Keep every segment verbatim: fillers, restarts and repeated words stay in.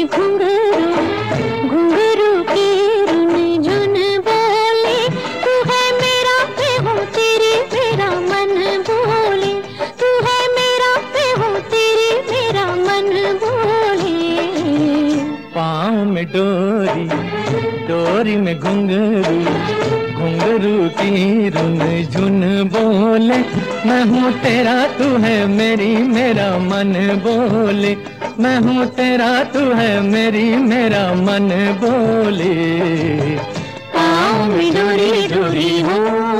में घुंघरू घुंघरू की रुन झुन बोले, तू है मेरा मैं हूँ तेरी मेरा मन बोले, तू है मेरा मैं हूँ तेरी मेरा मन बोले। पाँव में डोरी डोरी में घुंघरू घुंघरू की रुन झुन बोले, मैं हूँ तेरा तू है मेरी मेरा मन बोले, मैं हूँ तेरा तू है मेरी मेरा मन बोले। पाँव में डोरी डोरी हो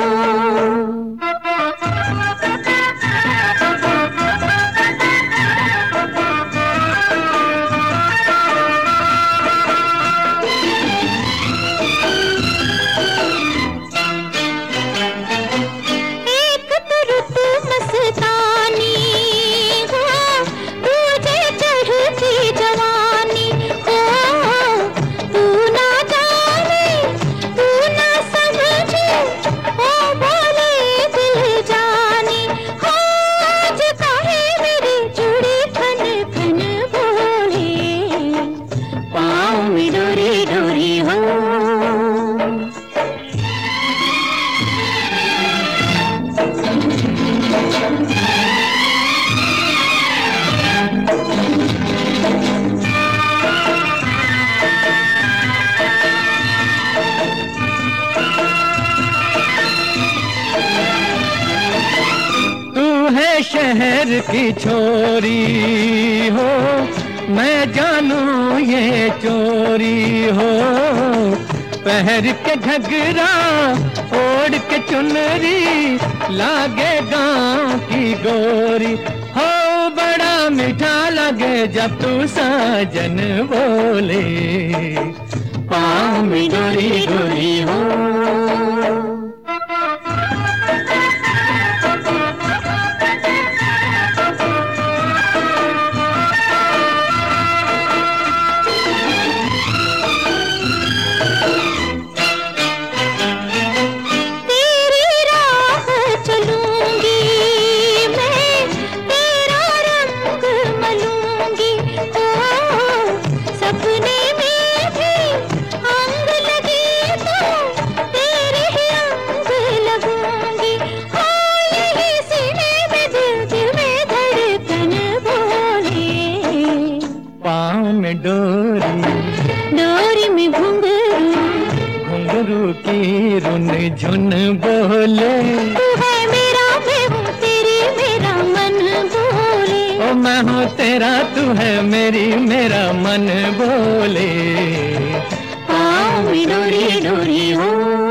डोरी डोरी हो। तू है शहर की छोरी हो, मैं जानू ये चोरी हो, पहर के घगरा ओढ़ के चुनरी लागे गाँव की गोरी हो, बड़ा मीठा लगे जब तू साजन बोले। पाँव में डोरी डोरी हो में डोरी डोरी में घुंघरू घुंघरू की रुन झुन बोले, तू है मेरा मैं हूँ तेरी मेरा मन बोले, ओ मैं हूँ तेरा तू है मेरी मेरा मन बोले। पाँव में डोरी डोरी हो।